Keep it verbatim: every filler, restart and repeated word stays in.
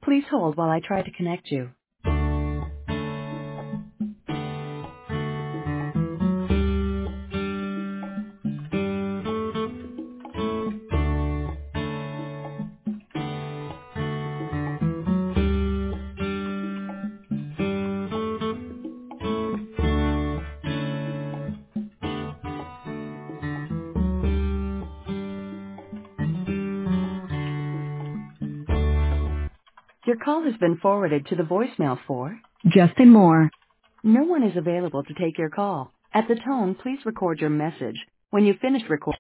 Please hold while I try to connect you. Your call has been forwarded to the voicemail for Justin Moore. No one is available to take your call. At the tone, please record your message. When you finish recording,